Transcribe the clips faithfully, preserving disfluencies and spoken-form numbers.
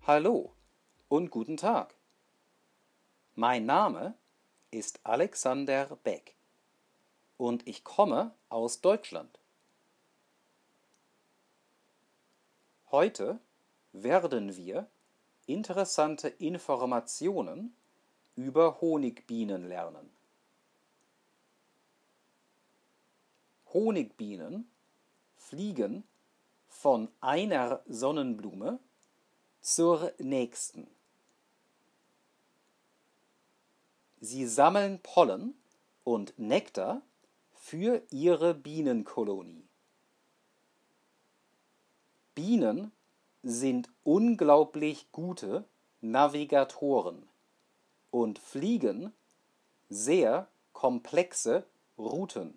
Hallo und guten Tag. Mein Name ist Alexander Beck und ich komme aus Deutschland. Heute werden wir interessante Informationen über Honigbienen lernen. Honigbienen fliegen von einer Sonnenblume zur nächsten. Sie sammeln Pollen und Nektar für ihre Bienenkolonie. Bienen sind unglaublich gute Navigatoren und fliegen sehr komplexe Routen.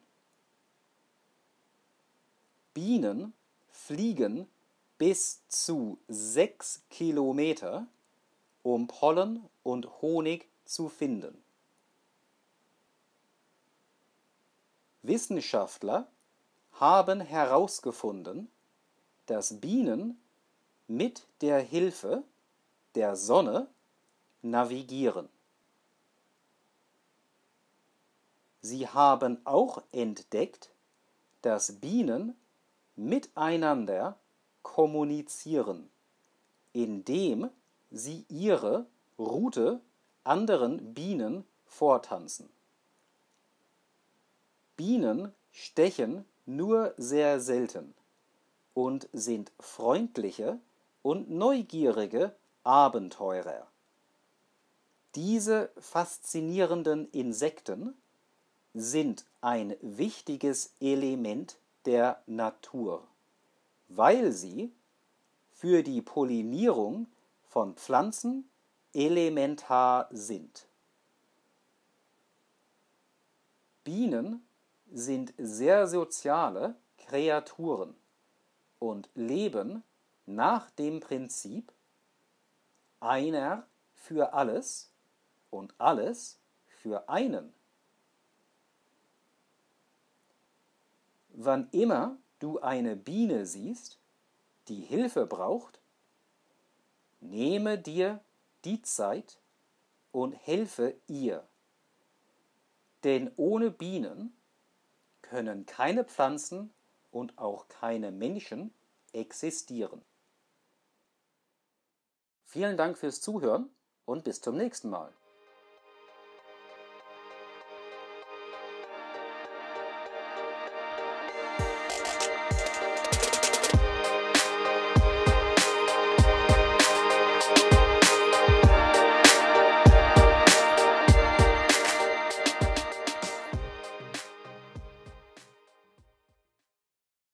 Bienen fliegen bis zu sechs Kilometer, um Pollen und Honig zu finden. Wissenschaftler haben herausgefunden, dass Bienen mit der Hilfe der Sonne navigieren. Sie haben auch entdeckt, dass Bienen miteinander kommunizieren, indem sie ihre Route anderen Bienen vortanzen. Bienen stechen nur sehr selten und sind freundliche und neugierige Abenteurer. Diese faszinierenden Insekten sind ein wichtiges Element der Natur, weil sie für die Pollinierung von Pflanzen elementar sind. Bienen sind sehr soziale Kreaturen und leben nach dem Prinzip einer für alles und alles für einen. Wann immer du eine Biene siehst, die Hilfe braucht, nehme dir die Zeit und helfe ihr. Denn ohne Bienen können keine Pflanzen und auch keine Menschen existieren. Vielen Dank fürs Zuhören und bis zum nächsten Mal.